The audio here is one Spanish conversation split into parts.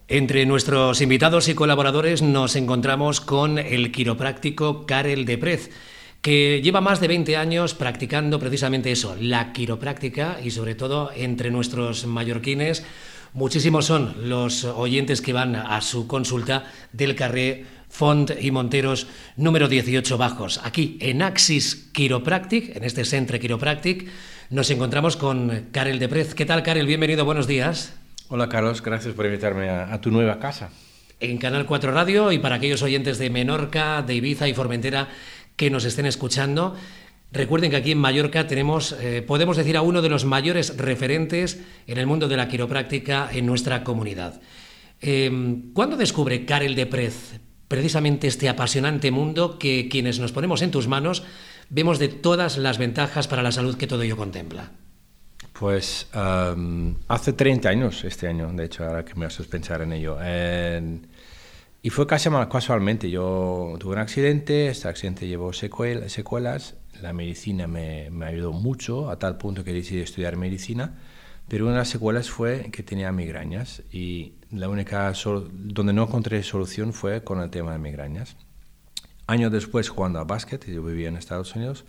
Entre nuestros invitados y colaboradores nos encontramos con el quiropráctico Karel de Prez, que lleva más de 20 años practicando precisamente eso, la quiropráctica, y sobre todo entre nuestros mallorquines muchísimos son los oyentes que van a su consulta del carrer Font y Monteros número 18 Bajos. Aquí en Axis Quiropractic, en este Centre Quiropractic, nos encontramos con Karel de Prez. ¿Qué tal, Karel? Bienvenido, buenos días. Hola Carlos, gracias por invitarme a tu nueva casa. En Canal 4 Radio, y para aquellos oyentes de Menorca, de Ibiza y Formentera que nos estén escuchando, recuerden que aquí en Mallorca tenemos, podemos decir, a uno de los mayores referentes en el mundo de la quiropráctica en nuestra comunidad. ¿Cuándo descubre Karel de Prez precisamente este apasionante mundo que quienes nos ponemos en tus manos vemos de todas las ventajas para la salud que todo ello contempla? Pues hace 30 años este año, de hecho, ahora que me haces pensar en ello. Y fue casi casualmente. Yo tuve un accidente, este accidente llevó secuelas. La medicina me ayudó mucho, a tal punto que decidí estudiar medicina. Pero una de las secuelas fue que tenía migrañas y la única donde no encontré solución fue con el tema de migrañas. Años después, jugando a básquet, yo vivía en Estados Unidos,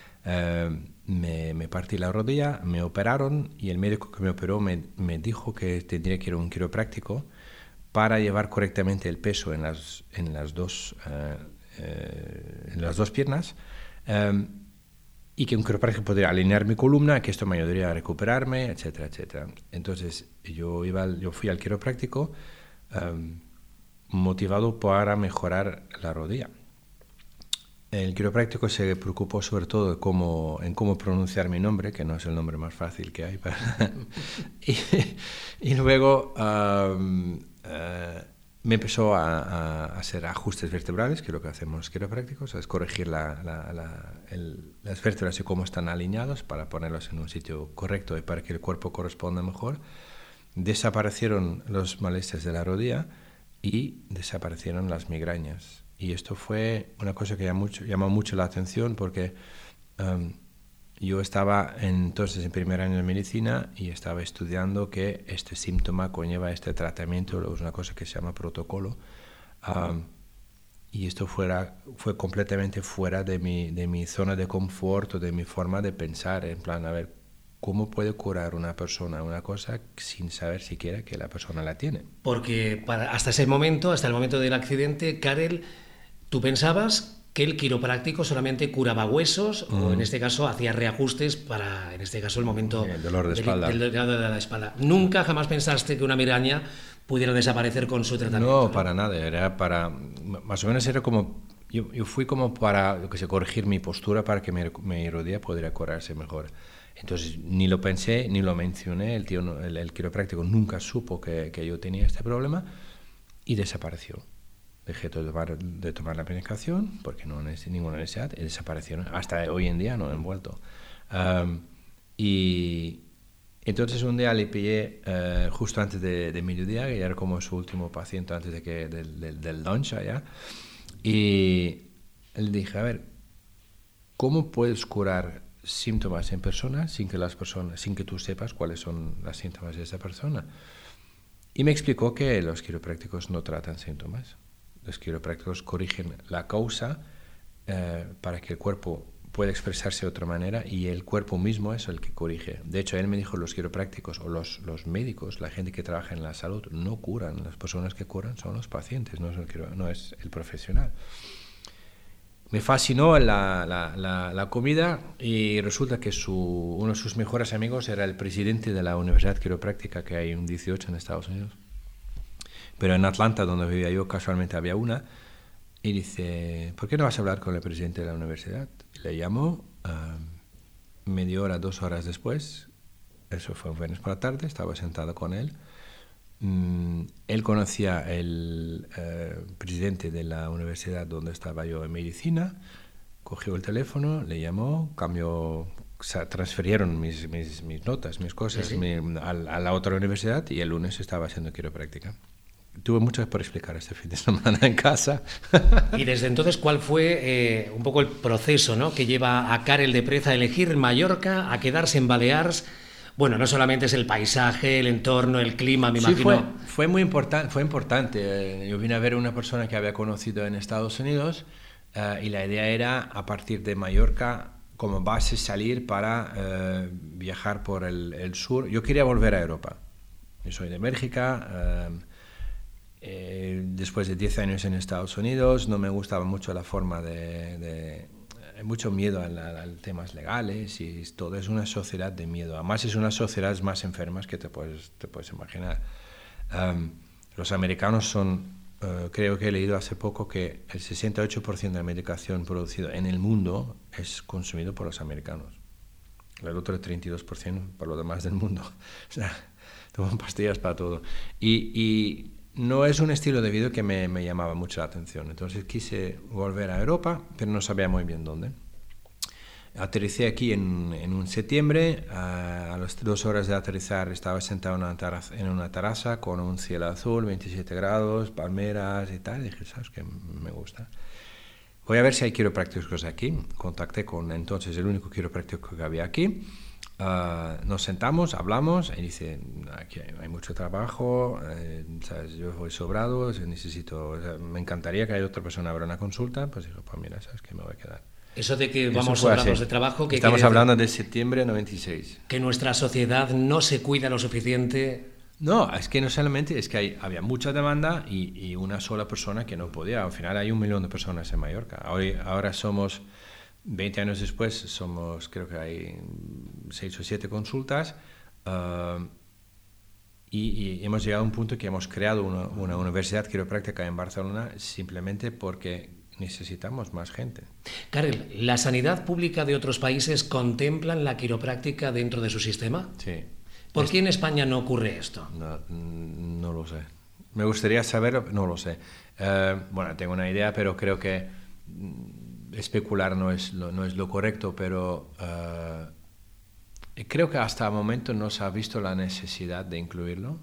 me partí la rodilla, me operaron y el médico que me operó me dijo que tendría que ir a un quiropráctico para llevar correctamente el peso en las dos piernas, y que un quiropráctico podría alinear mi columna, que esto me ayudaría a recuperarme, etcétera, etcétera. Entonces yo fui al quiropráctico motivado para mejorar la rodilla. El quiropráctico se preocupó sobre todo en cómo pronunciar mi nombre, que no es el nombre más fácil que hay. Y luego me empezó a hacer ajustes vertebrales, que es lo que hacemos los quiroprácticos, es corregir las vértebras y cómo están alineados para ponerlos en un sitio correcto y para que el cuerpo corresponda mejor. Desaparecieron los malestares de la rodilla y desaparecieron las migrañas. Y esto fue una cosa que llamó mucho la atención porque yo estaba entonces en primer año de medicina y estaba estudiando que este síntoma conlleva este tratamiento, es una cosa que se llama protocolo, y esto fue completamente fuera de mi zona de confort o de mi forma de pensar, en plan, a ver, ¿cómo puede curar una persona una cosa sin saber siquiera que la persona la tiene? Porque hasta el momento del accidente, Karel, tú pensabas que el quiropráctico solamente curaba huesos o en este caso hacía reajustes para, en este caso, el momento el dolor de espalda. Del dolor de la espalda. Nunca jamás pensaste que una migraña pudiera desaparecer con su tratamiento. No, para nada. Era para, más o menos era como, yo fui como para, corregir mi postura para que mi rodilla pudiera curarse mejor. Entonces ni lo pensé, ni lo mencioné. El quiropráctico nunca supo que yo tenía este problema y desapareció. Dejé de tomar la medicación porque no necesité ninguna necesidad y desaparecieron. Hasta hoy en día no han vuelto. Y entonces un día le pillé justo antes de mediodía, que ya era como su último paciente antes del lunch allá. Y le dije, a ver, ¿cómo puedes curar síntomas en personas sin que tú sepas cuáles son los síntomas de esa persona? Y me explicó que los quiroprácticos no tratan síntomas. Los quiroprácticos corrigen la causa para que el cuerpo pueda expresarse de otra manera y el cuerpo mismo es el que corrige. De hecho, él me dijo, los quiroprácticos o los médicos, la gente que trabaja en la salud, no curan. Las personas que curan son los pacientes, no es el profesional. Me fascinó la comida y resulta que uno de sus mejores amigos era el presidente de la Universidad Quiropráctica, que hay un 18 en Estados Unidos. Pero en Atlanta, donde vivía yo, casualmente había una, y dice, ¿por qué no vas a hablar con el presidente de la universidad? Le llamó, media hora, 2 horas después, eso fue un viernes por la tarde, estaba sentado con él. Él conocía el presidente de la universidad donde estaba yo en medicina, cogió el teléfono, le llamó, transfirieron mis notas, mis cosas, sí. A la otra universidad y el lunes estaba haciendo quiropráctica. Tuve mucho por explicar este fin de semana en casa. Y desde entonces, ¿cuál fue un poco el proceso, ¿no?, que lleva a Karel de Prez a elegir Mallorca, a quedarse en Balears? Bueno, no solamente es el paisaje, el entorno, el clima, me imagino. Sí, fue muy importante. Yo vine a ver a una persona que había conocido en Estados Unidos y la idea era, a partir de Mallorca, como base salir para viajar por el sur. Yo quería volver a Europa. Yo soy de Bélgica. Después de 10 años en Estados Unidos, no me gustaba mucho la forma hay mucho miedo a temas legales y todo es una sociedad de miedo. Además es una sociedad más enfermas que te puedes imaginar. Los americanos son, creo que he leído hace poco que el 68% de la medicación producida en el mundo es consumido por los americanos. El otro 32% por lo demás del mundo. O sea, toman pastillas para todo. Y no es un estilo de vida que me llamaba mucho la atención. Entonces quise volver a Europa, pero no sabía muy bien dónde. Aterricé aquí en un septiembre. A las 2 horas de aterrizar estaba sentado en una terraza con un cielo azul, 27 grados, palmeras y tal. Y dije, ¿sabes qué? Me gusta. Voy a ver si hay quiroprácticos aquí. Contacté con entonces el único quiropráctico que había aquí. Nos sentamos, hablamos y dice, aquí hay mucho trabajo, ¿sabes? Yo voy sobrado, me encantaría que haya otra persona abra una consulta. Pues digo, pues mira, ¿sabes qué? Me voy a quedar. Eso de que vamos sobrados de trabajo... ¿qué Estamos hablando de septiembre de 96. Que nuestra sociedad no se cuida lo suficiente. No, es que no solamente, es que había mucha demanda y una sola persona que no podía. Al final hay 1 millón de personas en Mallorca. Ahora somos... 20 años después creo que hay 6 o 7 consultas y hemos llegado a un punto que hemos creado una universidad quiropráctica en Barcelona simplemente porque necesitamos más gente. Karel, ¿la sanidad pública de otros países contemplan la quiropráctica dentro de su sistema? Sí. ¿Por qué en España no ocurre esto? No lo sé. Me gustaría saberlo, no lo sé. Bueno, tengo una idea, pero creo que... especular no es lo correcto, pero creo que hasta el momento no se ha visto la necesidad de incluirlo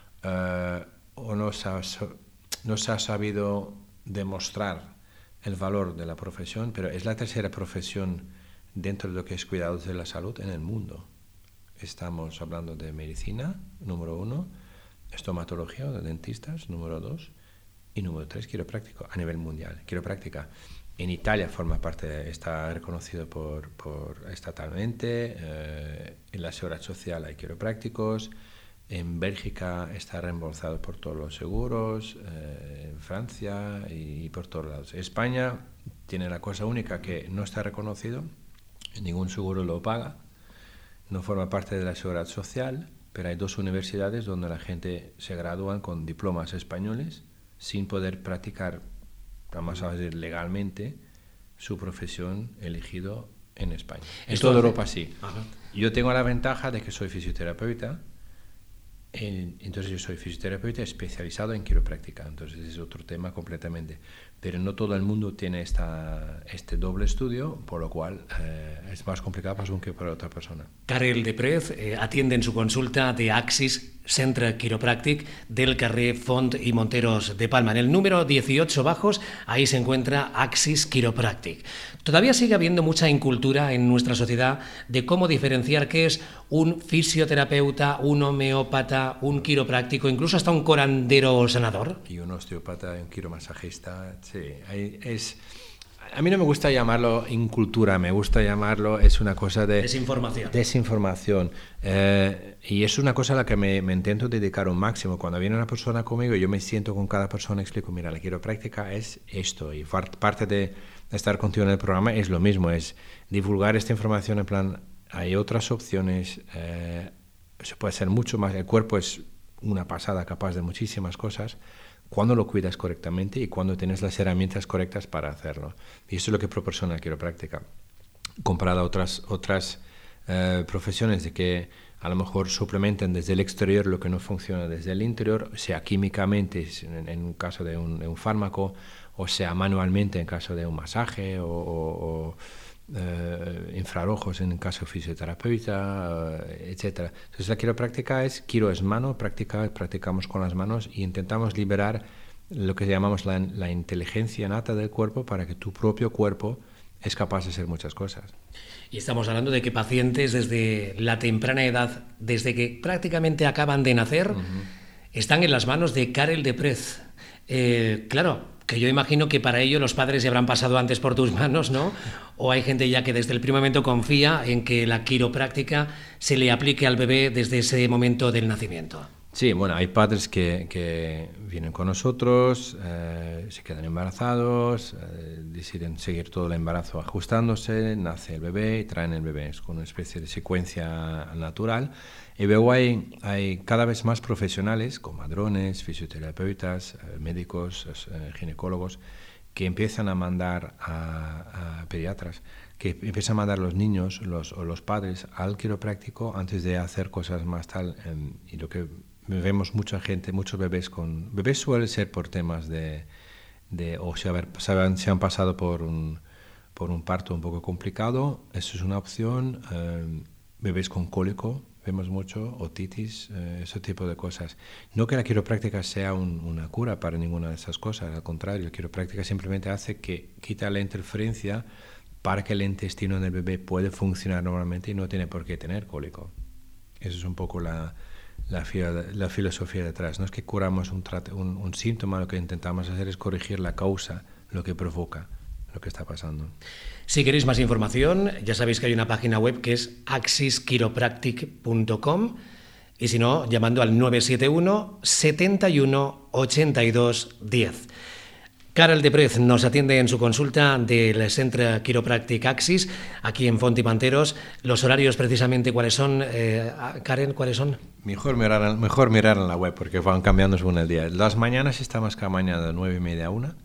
o no se ha sabido demostrar el valor de la profesión, pero es la tercera profesión dentro de lo que es cuidados de la salud en el mundo. Estamos hablando de medicina, número 1, estomatología o de dentistas, número 2, y número 3, quiropráctico a nivel mundial. Quiropráctica en Italia está reconocido estatalmente, en la seguridad social hay quiroprácticos, en Bélgica está reembolsado por todos los seguros, en Francia y por todos lados. España tiene la cosa única que no está reconocido, ningún seguro lo paga, no forma parte de la seguridad social, pero hay 2 universidades donde la gente se gradúan con diplomas españoles sin poder practicar, vamos a decir, legalmente su profesión elegido en España. En toda Europa sí. Ajá. Yo tengo la ventaja de que soy fisioterapeuta, entonces yo soy fisioterapeuta especializado en quiropráctica, entonces es otro tema completamente. Pero no todo el mundo tiene este doble estudio, por lo cual es más complicado para un que para otra persona. Karel de Prez atiende en su consulta de Axis Centre Quiropràctic del carrer Font y Monteros de Palma. En el número 18 bajos, ahí se encuentra Axis Quiropràctic. Todavía sigue habiendo mucha incultura en nuestra sociedad de cómo diferenciar qué es un fisioterapeuta, un homeópata, un quiropráctico, incluso hasta un curandero sanador. Y un osteópata, un quiromasajista, sí. A mí no me gusta llamarlo incultura, me gusta llamarlo, es una cosa de... Desinformación. Y es una cosa a la que me intento dedicar un máximo. Cuando viene una persona conmigo, yo me siento con cada persona y explico, mira, la quiropráctica es esto. Y parte de estar contigo en el programa es lo mismo, es divulgar esta información en plan, hay otras opciones, se puede hacer mucho más. El cuerpo es una pasada, capaz de muchísimas cosas, cuando lo cuidas correctamente y cuando tienes las herramientas correctas para hacerlo. Y eso es lo que proporciona la quiropráctica, comparado a otras profesiones de que a lo mejor suplementan desde el exterior lo que no funciona desde el interior, sea químicamente en un caso de un fármaco, o sea manualmente en caso de un masaje, o infrarrojos en el caso de fisioterapeuta, etc. Entonces la quiropráctica quiro es mano, practicamos con las manos y intentamos liberar lo que llamamos la inteligencia innata del cuerpo para que tu propio cuerpo es capaz de ser muchas cosas. Y estamos hablando de que pacientes desde la temprana edad, desde que prácticamente acaban de nacer, están en las manos de Karel de Prez. Claro, que yo imagino que para ello los padres ya habrán pasado antes por tus manos, ¿no? O hay gente ya que desde el primer momento confía en que la quiropráctica se le aplique al bebé desde ese momento del nacimiento. Sí, bueno, hay padres que vienen con nosotros, se quedan embarazados, deciden seguir todo el embarazo ajustándose, nace el bebé y traen el bebé, es con una especie de secuencia natural. Y luego hay cada vez más profesionales, comadrones, fisioterapeutas, médicos, ginecólogos, que empiezan a mandar a pediatras, que empiezan a mandar los niños o los padres al quiropráctico antes de hacer cosas más tal. Y lo que vemos mucha gente, muchos bebés suele ser por temas o se han pasado por un parto un poco complicado, eso es una opción. Bebés con cólico, vemos mucho, otitis, ese tipo de cosas. No que la quiropráctica sea una cura para ninguna de esas cosas, al contrario, la quiropráctica simplemente hace que quita la interferencia para que el intestino del bebé pueda funcionar normalmente y no tiene por qué tener cólico. Eso es un poco la filosofía detrás. No es que curamos un síntoma, lo que intentamos hacer es corregir la causa, lo que provoca lo que está pasando. Si queréis más información, ya sabéis que hay una página web que es axischiropractic.com y si no, llamando al 971 71 82 10. Karel de Prez nos atiende en su consulta del Centre Quiropràctic Axis, aquí en Font i Panteros. Los horarios precisamente, ¿cuáles son? Karen, ¿cuáles son? Mejor mirar en la web porque van cambiando según el día. Las mañanas estamos cada mañana de 9:30 a 1.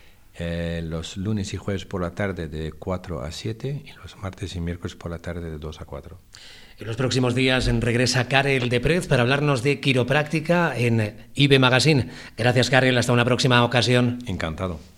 Los lunes y jueves por la tarde de 4 a 7 y los martes y miércoles por la tarde de 2 a 4. En los próximos días regresa Karel de Prez para hablarnos de quiropráctica en IB Magazine. Gracias, Karel. Hasta una próxima ocasión. Encantado.